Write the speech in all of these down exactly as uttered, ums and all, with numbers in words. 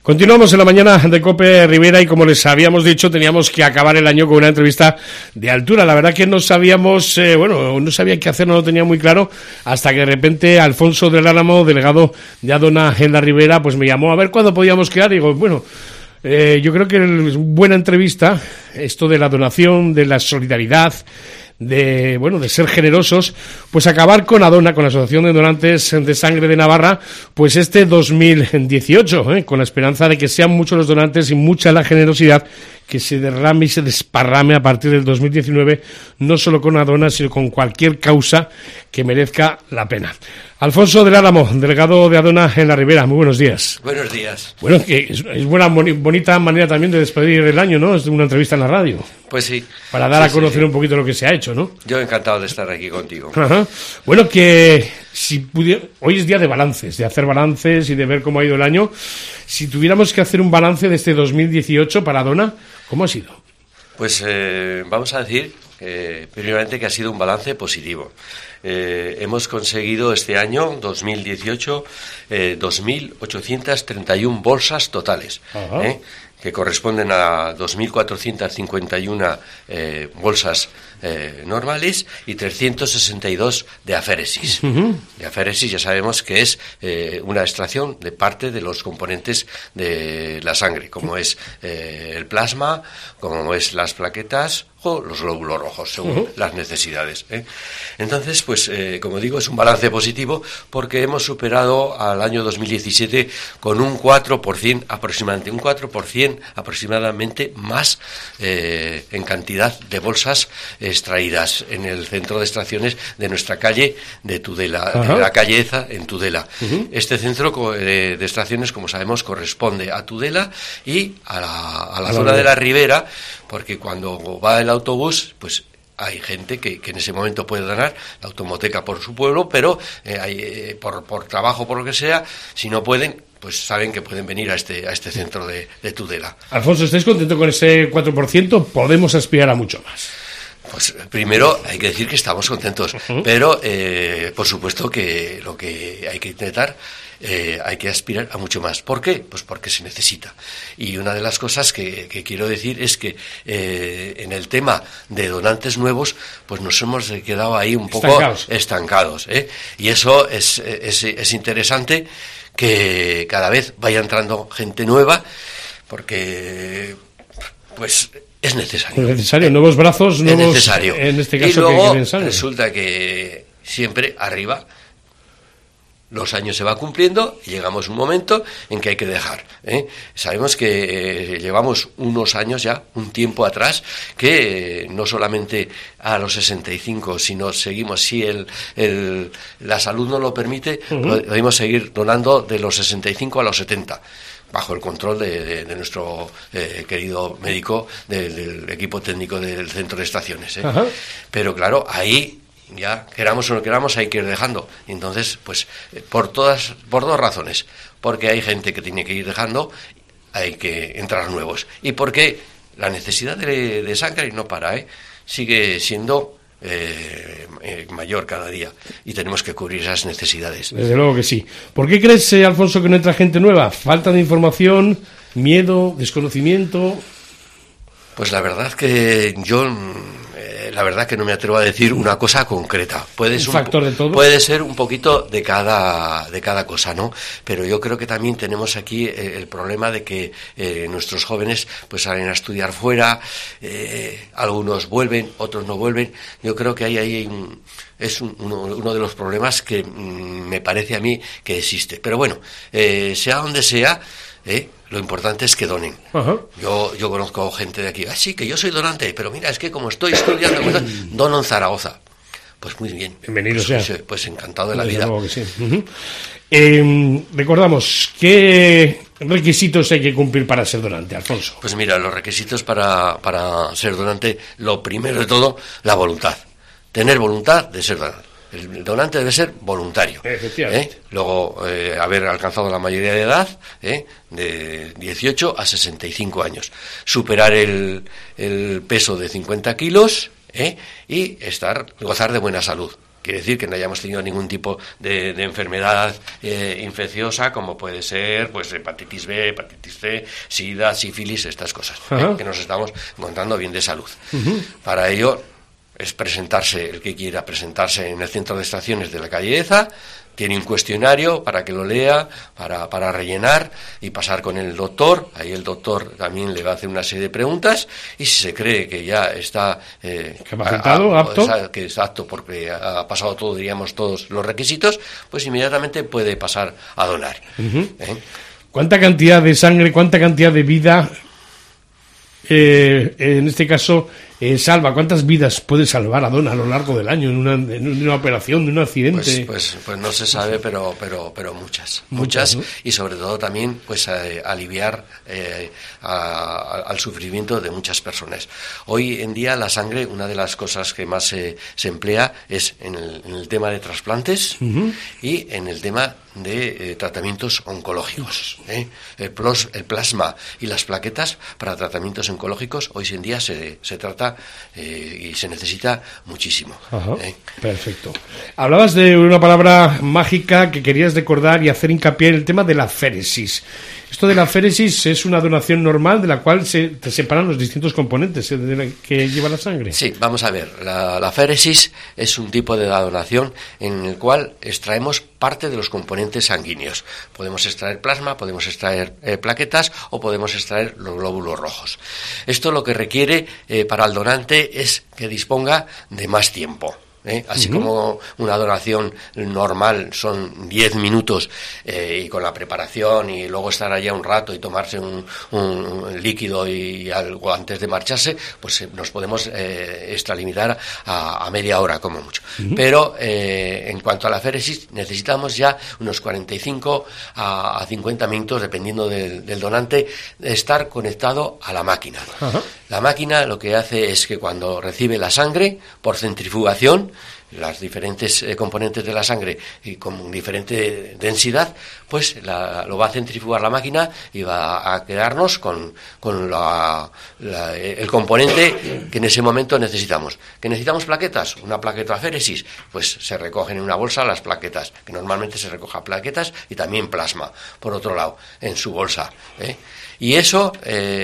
Continuamos en la mañana de COPE Rivera y como les habíamos dicho teníamos que acabar el año con una entrevista de altura. La verdad que no sabíamos, eh, bueno, no sabía qué hacer, no lo tenía muy claro, hasta que de repente Alfonso del Álamo, delegado de Adona en la Ribera, pues me llamó a ver cuándo podíamos quedar y digo, bueno, eh, yo creo que es buena entrevista, esto de la donación, de la solidaridad, de bueno de ser generosos, pues acabar con Adona, con la Asociación de Donantes de Sangre de Navarra, pues este dos mil dieciocho, ¿eh? con la esperanza de que sean muchos los donantes y mucha la generosidad que se derrame y se desparrame a partir del dos mil diecinueve, no solo con Adona, sino con cualquier causa que merezca la pena. Alfonso del Álamo, delegado de Adona en la Ribera, muy buenos días. Buenos días. Bueno, que es, es buena, bonita manera también de despedir el año, ¿no? Es una entrevista en la radio. Pues sí. Para dar sí, a conocer sí, sí. un poquito lo que se ha hecho, ¿no? Yo encantado de estar aquí contigo. Ajá. Bueno, que si pudiera... hoy es día de balances, de hacer balances y de ver cómo ha ido el año. Si tuviéramos que hacer un balance de este dos mil dieciocho para Adona, ¿cómo ha sido? Pues eh, vamos a decir, eh, primeramente, que ha sido un balance positivo. Eh, hemos conseguido este año, dos mil dieciocho, eh, dos mil ochocientas treinta y una bolsas totales, eh, que corresponden a dos mil cuatrocientas cincuenta y una eh, bolsas eh, normales y trescientos sesenta y dos de aféresis. Uh-huh. De aféresis ya sabemos que es eh, una extracción de parte de los componentes de la sangre, como es eh, el plasma, como es las plaquetas o los glóbulos rojos, según uh-huh. las necesidades. ¿eh? Entonces, pues, eh, como digo, es un balance positivo porque hemos superado al año dos mil diecisiete con un cuatro por ciento aproximadamente, un cuatro por ciento aproximadamente más eh, en cantidad de bolsas extraídas en el centro de extracciones de nuestra calle de Tudela, uh-huh. de la calle Eza en Tudela. Uh-huh. Este centro de, de extracciones, como sabemos, corresponde a Tudela y a la, a la uh-huh. zona de la Ribera, porque cuando va el autobús, pues hay gente que, que en ese momento puede donar la automoteca por su pueblo, pero eh, hay, eh, por, por trabajo, por lo que sea, si no pueden, pues saben que pueden venir a este a este centro de, de Tudela. Alfonso, ¿estáis contento con ese cuatro por ciento? ¿Podemos aspirar a mucho más? Pues primero hay que decir que estamos contentos, uh-huh. pero eh, por supuesto que lo que hay que intentar, eh, hay que aspirar a mucho más. ¿Por qué? Pues porque se necesita. Y una de las cosas que, que quiero decir es que eh, en el tema de donantes nuevos, pues nos hemos quedado ahí un poco estancados, estancados ¿eh? Y eso es, es, es interesante, que cada vez vaya entrando gente nueva, porque pues es necesario. Es necesario, eh, nuevos brazos, nuevos, es necesario. En este caso, y luego que, que resulta que siempre arriba los años se va cumpliendo y llegamos a un momento en que hay que dejar. ¿eh? Sabemos que eh, llevamos unos años ya, un tiempo atrás, que eh, no solamente a los sesenta y cinco, sino seguimos, si el, el, la salud nos lo permite, uh-huh. podemos seguir donando de los sesenta y cinco a los setenta. Bajo el control de, de, de nuestro eh, querido médico, de, del equipo técnico del centro de estaciones. ¿eh? Uh-huh. Pero claro, ahí ya queramos o no queramos, hay que ir dejando. Entonces, pues eh, por todas, por dos razones: porque hay gente que tiene que ir dejando, hay que entrar nuevos, y porque la necesidad de, de sangre no para, ¿eh? sigue siendo Eh, eh, mayor cada día, y tenemos que cubrir esas necesidades. Desde luego que sí. ¿Por qué crees, eh, Alfonso, que no entra gente nueva? ¿Falta de información, miedo, desconocimiento? Pues la verdad que yo eh, la verdad que no me atrevo a decir una cosa concreta. Puede ser un factor de todo. Puede ser un poquito de cada de cada cosa, ¿no? Pero yo creo que también tenemos aquí eh, el problema de que eh, nuestros jóvenes pues salen a estudiar fuera, eh, algunos vuelven, otros no vuelven. Yo creo que ahí hay un, es un, uno, uno de los problemas que mm, me parece a mí que existe. Pero bueno, eh, sea donde sea, eh, lo importante es que donen. Uh-huh. Yo yo conozco gente de aquí, ah, sí, que yo soy donante, pero mira, es que como estoy estudiando, dono en Zaragoza. Pues muy bien. Bienvenido pues, sea. Pues, pues encantado de la Desde vida. Luego que sí. Uh-huh. eh, recordamos, ¿qué requisitos hay que cumplir para ser donante, Alfonso? Pues mira, los requisitos para, para ser donante, lo primero de todo, la voluntad. Tener voluntad de ser donante. El donante debe ser voluntario. Efectivamente. ¿eh? Luego, eh, haber alcanzado la mayoría de edad, ¿eh? de dieciocho a sesenta y cinco años. Superar el, el peso de cincuenta kilos, ¿eh? y estar gozar de buena salud. quiere decir que no hayamos tenido ningún tipo de, de enfermedad eh, infecciosa, como puede ser pues hepatitis B, hepatitis C, sida, sífilis, estas cosas, ¿eh? Que nos estamos encontrando bien de salud. Uh-huh. Para ello es presentarse, el que quiera presentarse en el centro de estaciones de la calle Eza, tiene un cuestionario para que lo lea, para, para rellenar y pasar con el doctor. Ahí el doctor también le va a hacer una serie de preguntas, y si se cree que ya está eh, capacitado, apto, que es apto porque ha pasado todo, diríamos, todos los requisitos, pues inmediatamente puede pasar a donar. Uh-huh. ¿Eh? ¿Cuánta cantidad de sangre, cuánta cantidad de vida, eh, en este caso, eh, salva? ¿Cuántas vidas puede salvar a dona a lo largo del año en una, en una operación, en un accidente? Pues, pues, pues no se sabe, pero pero pero muchas, muchas, muchas ¿no? Y sobre todo también pues eh, aliviar eh, a, a, al sufrimiento de muchas personas. Hoy en día la sangre, una de las cosas que más se, se emplea es en el, en el tema de trasplantes uh-huh. y en el tema de eh, tratamientos oncológicos. ¿eh? El, plos, el plasma y las plaquetas para tratamientos oncológicos hoy en día se, se trata eh, y se necesita muchísimo. Ajá, ¿eh? Perfecto. Hablabas de una palabra mágica que querías recordar y hacer hincapié en el tema de la féresis. Esto de la féresis es una donación normal de la cual se te separan los distintos componentes de la que lleva la sangre. Sí, vamos a ver. La, la féresis es un tipo de donación en el cual extraemos parte de los componentes sanguíneos. Podemos extraer plasma, podemos extraer eh, plaquetas o podemos extraer los glóbulos rojos. Esto lo que requiere eh, para el donante es que disponga de más tiempo. ¿Eh? Así uh-huh. como una donación normal son diez minutos eh, y con la preparación y luego estar allá un rato y tomarse un, un, un líquido y algo antes de marcharse, pues eh, nos podemos eh, extralimitar a, a media hora como mucho. Uh-huh. Pero eh, en cuanto a la féresis necesitamos ya unos cuarenta y cinco a cincuenta minutos, dependiendo del, del donante, de estar conectado a la máquina. Uh-huh. La máquina lo que hace es que cuando recibe la sangre por centrifugación, las diferentes eh, componentes de la sangre y con diferente densidad, pues la, lo va a centrifugar la máquina y va a quedarnos con, con la, la, el componente que en ese momento necesitamos. ¿Que necesitamos plaquetas? Una plaqueta féresis, pues se recogen en una bolsa las plaquetas, que normalmente se recoja plaquetas y también plasma, por otro lado, en su bolsa, ¿eh? Y eso,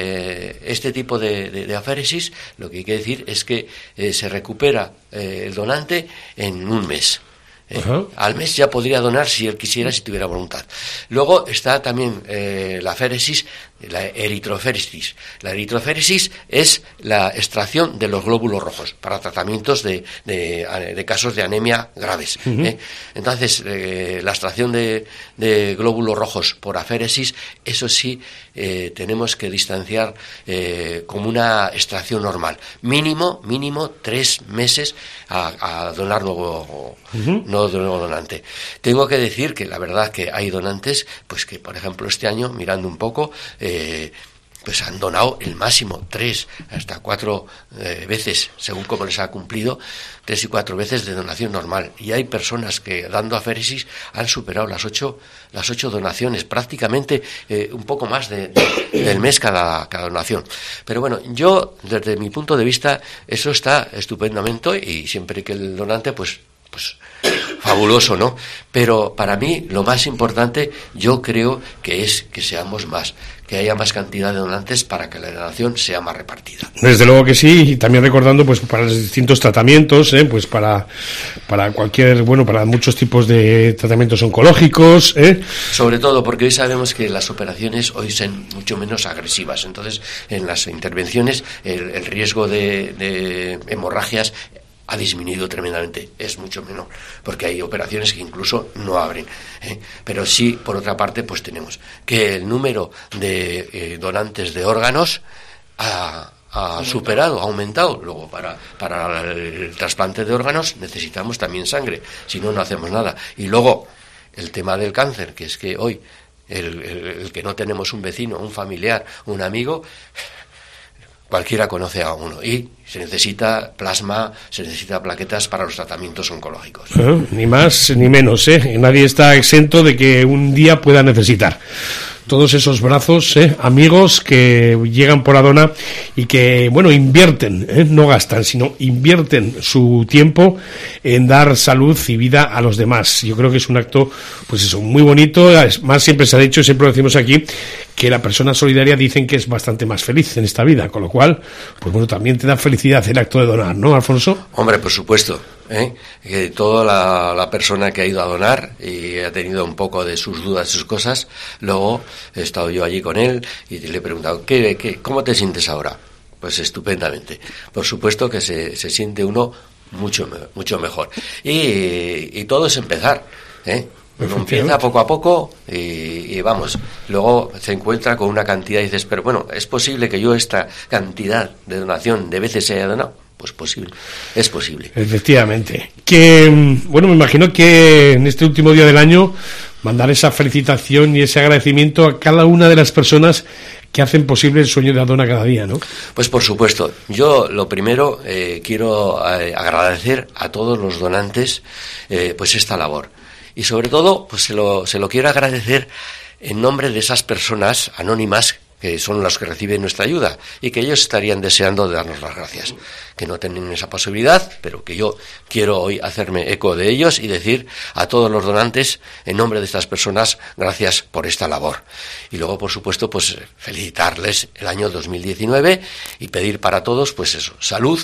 eh, este tipo de, de, de aféresis, lo que hay que decir es que eh, se recupera eh, el donante en un mes. Eh, uh-huh. Al mes ya podría donar si él quisiera, si tuviera voluntad. Luego está también eh, la féresis, la eritroféresis. La eritroféresis es la extracción de los glóbulos rojos para tratamientos de, de, de casos de anemia graves. Uh-huh. ¿eh? Entonces, eh, la extracción de, de glóbulos rojos por aféresis, eso sí, eh, tenemos que distanciar eh, como una extracción normal. Mínimo, mínimo tres meses a, a donar nuevo, uh-huh. no de nuevo donante. Tengo que decir que la verdad que hay donantes, pues que por ejemplo este año, mirando un poco, Eh, pues han donado el máximo tres hasta cuatro eh, veces, según como les ha cumplido, tres y cuatro veces de donación normal. Y hay personas que dando aféresis han superado las ocho, las ocho donaciones, prácticamente eh, un poco más de, de, del mes cada, cada donación. Pero bueno, yo desde mi punto de vista eso está estupendamente, y siempre que el donante pues pues fabuloso, ¿no? Pero para mí lo más importante yo creo que es que seamos más, que haya más cantidad de donantes para que la donación sea más repartida. Desde luego que sí, y también recordando pues para los distintos tratamientos, ¿eh? pues para para cualquier, bueno, para muchos tipos de tratamientos oncológicos, ¿eh? Sobre todo porque hoy sabemos que las operaciones hoy son mucho menos agresivas, entonces en las intervenciones el, el riesgo de, de hemorragias ha disminuido tremendamente, es mucho menor, porque hay operaciones que incluso no abren, ¿eh? Pero sí, por otra parte, pues tenemos que el número de eh, donantes de órganos ha, ha superado, ha aumentado. Luego, para, para el trasplante de órganos necesitamos también sangre, si no, no hacemos nada. Y luego, el tema del cáncer, que es que hoy, el, el, el que no tenemos un vecino, un familiar, un amigo, cualquiera conoce a uno, y se necesita plasma, se necesita plaquetas para los tratamientos oncológicos. Uh, ni más ni menos, ¿eh? Nadie está exento de que un día pueda necesitar. todos esos brazos, ¿eh? amigos que llegan por Adona y que, bueno, invierten, ¿eh? no gastan, sino invierten su tiempo en dar salud y vida a los demás. Yo creo que es un acto, pues eso, muy bonito. Además, siempre se ha dicho, siempre lo decimos aquí, que la persona solidaria dicen que es bastante más feliz en esta vida, con lo cual, pues bueno, también te da felicidad el acto de donar, ¿no, Alfonso? Hombre, por supuesto. ¿Eh? Que toda la, la persona que ha ido a donar y ha tenido un poco de sus dudas, sus cosas, luego he estado yo allí con él y le he preguntado, ¿qué, qué, ¿cómo te sientes ahora? Pues estupendamente. Por supuesto que se, se siente uno mucho, mucho mejor. Y, y todo es empezar, ¿eh? Uno empieza poco a poco y, y vamos, luego se encuentra con una cantidad y dices, pero bueno, ¿es posible que yo esta cantidad de donación de veces haya donado? Pues posible, es posible. Efectivamente. Que, bueno, me imagino que en este último día del año mandar esa felicitación y ese agradecimiento a cada una de las personas que hacen posible el sueño de Adona cada día, ¿no? Pues por supuesto. Yo lo primero eh, quiero eh, agradecer a todos los donantes eh, pues esta labor. Y sobre todo, pues se lo, se lo quiero agradecer en nombre de esas personas anónimas que son los que reciben nuestra ayuda y que ellos estarían deseando de darnos las gracias, que no tienen esa posibilidad, pero que yo quiero hoy hacerme eco de ellos y decir a todos los donantes, en nombre de estas personas, gracias por esta labor. Y luego, por supuesto, pues felicitarles el año dos mil diecinueve y pedir para todos, pues eso, salud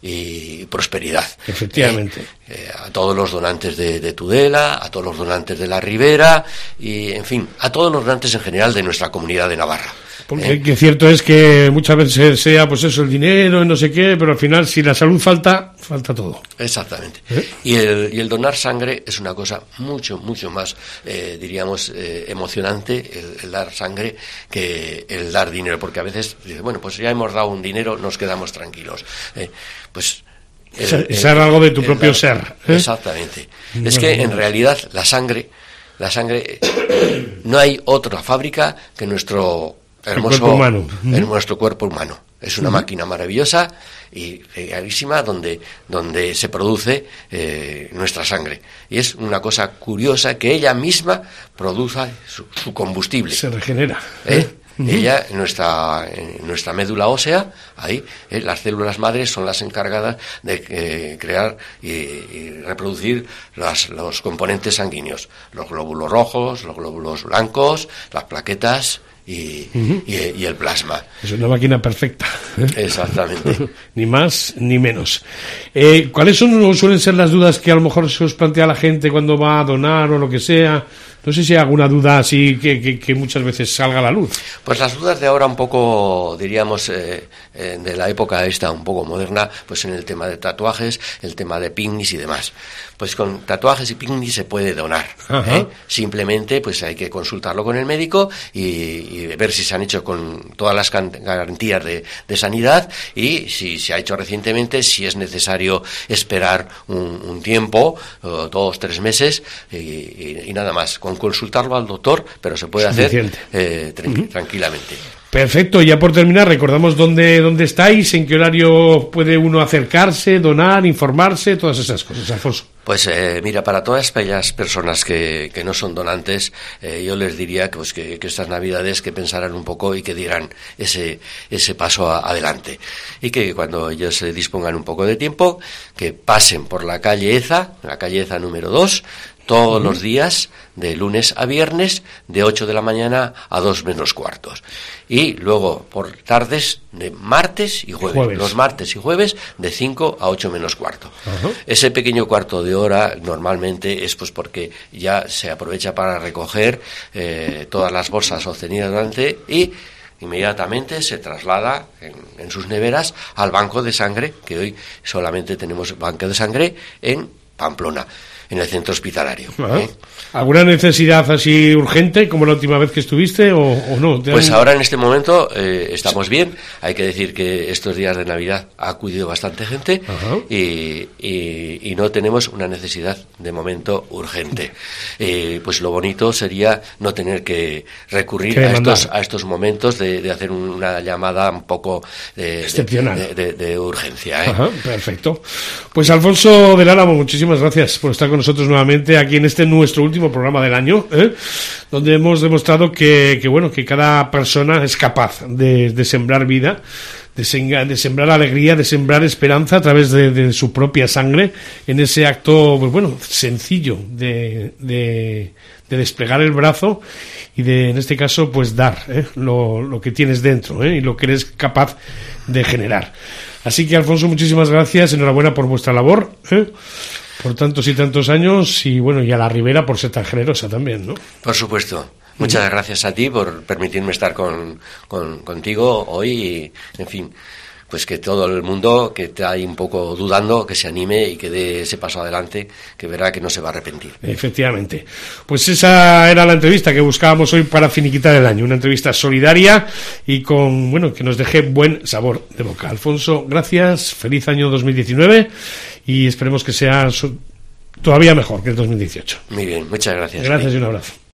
y prosperidad. Efectivamente. Eh, eh, a todos los donantes de, de Tudela, a todos los donantes de la Ribera y, en fin, a todos los donantes en general de nuestra comunidad de Navarra. Porque ¿Eh? que cierto es que muchas veces sea pues eso, el dinero y no sé qué, pero al final si la salud falta, falta todo. Exactamente. ¿Eh? Y el, y el donar sangre es una cosa mucho, mucho más, eh, diríamos, eh, emocionante, el, el dar sangre, que el dar dinero, porque a veces, bueno, pues ya hemos dado un dinero, nos quedamos tranquilos. Eh, pues... El, el, ser algo de tu propio dar, ser. ¿eh? Exactamente. No, es que no, no. en realidad la sangre, la sangre, no hay otra fábrica que nuestro hermoso, el cuerpo humano. En nuestro cuerpo humano. Es una uh-huh. máquina maravillosa y clarísima donde, donde se produce eh, nuestra sangre. Y es una cosa curiosa que ella misma produce su, su combustible. Se regenera. ¿Eh? Uh-huh. Ella, en nuestra, en nuestra médula ósea, ahí, eh, las células madres son las encargadas de eh, crear y, y reproducir las, los componentes sanguíneos. Los glóbulos rojos, los glóbulos blancos, las plaquetas... Y, uh-huh. y, y el plasma. Es una máquina perfecta. ¿eh? Exactamente. Ni más ni menos. Eh, ¿Cuáles son o suelen ser las dudas que a lo mejor se os plantea la gente cuando va a donar o lo que sea? No sé si hay alguna duda así que, que, que muchas veces salga a la luz. Pues las dudas de ahora un poco, diríamos, eh, eh, de la época esta un poco moderna, pues en el tema de tatuajes, el tema de picnics y demás. Pues con tatuajes y picnics se puede donar. ¿eh? Simplemente pues hay que consultarlo con el médico y, y ver si se han hecho con todas las garantías de, de sanidad y si se ha hecho recientemente, si es necesario esperar un, un tiempo, dos, tres meses y, y, y nada más. Con consultarlo al doctor, pero se puede hacer eh, tranqui- uh-huh. tranquilamente. Perfecto, ya por terminar, recordamos dónde, dónde estáis, en qué horario puede uno acercarse, donar, informarse, todas esas cosas, Alfonso. Pues eh, mira, para todas aquellas personas que, que no son donantes, eh, yo les diría que, pues, que, que estas Navidades que pensaran un poco y que dieran ese, ese paso a, adelante. Y que cuando ellos se dispongan un poco de tiempo, que pasen por la calle Eza, la calle Eza número dos, todos los días, de lunes a viernes, de ocho de la mañana a dos menos cuartos. Y luego, por tardes, de martes y jueves. jueves. Los martes y jueves, de cinco a ocho menos cuarto. Uh-huh. Ese pequeño cuarto de hora, normalmente, es pues porque ya se aprovecha para recoger eh, todas las bolsas obtenidas durante y inmediatamente se traslada en, en sus neveras al banco de sangre, que hoy solamente tenemos banco de sangre en Pamplona, en el centro hospitalario. ¿eh? ¿Alguna necesidad así urgente como la última vez que estuviste o, o no? Pues ahora en este momento eh, estamos bien. Hay que decir que estos días de Navidad ha acudido bastante gente y, y, y no tenemos una necesidad de momento urgente. Eh, pues lo bonito sería no tener que recurrir a estos, a estos momentos de, de hacer una llamada un poco de, excepcional de, de, de, de urgencia. ¿eh? Ajá, perfecto. Pues Alfonso del Álamo, muchísimas gracias por estar con con nosotros nuevamente aquí en este nuestro último programa del año, ¿eh? Donde hemos demostrado que, que bueno, que cada persona es capaz de, de sembrar vida, de, sem- de sembrar alegría, de sembrar esperanza a través de, de su propia sangre, en ese acto, pues bueno, sencillo de, de, de desplegar el brazo y de, en este caso, pues dar ¿eh? lo, lo que tienes dentro ¿eh? y lo que eres capaz de generar. Así que, Alfonso, muchísimas gracias, enhorabuena por vuestra labor, ¿eh? por tantos y tantos años, y bueno, y a la Ribera por ser tan generosa también, ¿no? Por supuesto. Muchas uh-huh. gracias a ti por permitirme estar con, con contigo hoy, y, en fin, pues que todo el mundo que está ahí un poco dudando, que se anime y que dé ese paso adelante, que verá que no se va a arrepentir. Efectivamente. Pues esa era la entrevista que buscábamos hoy para finiquitar el año, una entrevista solidaria y con, bueno, que nos deje buen sabor de boca. Alfonso, gracias, feliz año dos mil diecinueve y esperemos que sea todavía mejor que el dos mil dieciocho. Muy bien, muchas gracias. Gracias y un abrazo.